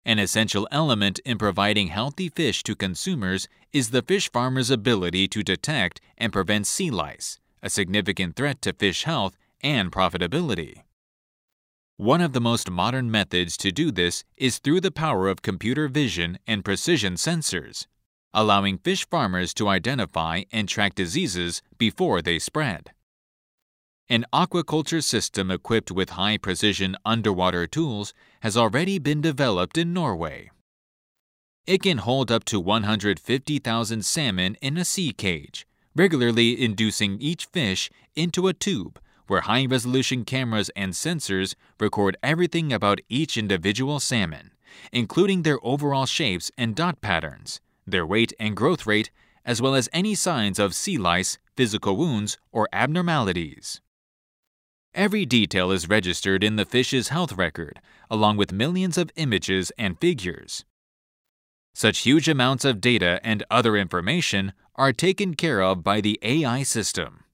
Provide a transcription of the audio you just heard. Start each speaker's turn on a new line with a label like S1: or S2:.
S1: An essential element in providing healthy fish to consumers is the fish farmer's ability to detect and prevent sea lice, a significant threat to fish health and profitability. One of the most modern methods to do this is through the power of computer vision and precision sensors, allowing fish farmers to identify and track diseases before they spread. An aquaculture system equipped with high-precision underwater tools has already been developed in Norway. It can hold up to 150,000 salmon in a sea cage, regularly inducing each fish into a tube where high-resolution cameras and sensors record everything about each individual salmon, including their overall shapes and dot patterns, their weight and growth rate, as well as any signs of sea lice, physical wounds, or abnormalities. Every detail is registered in the fish's health record, along with millions of images and figures. Such huge amounts of data and other information are taken care of by the AI system.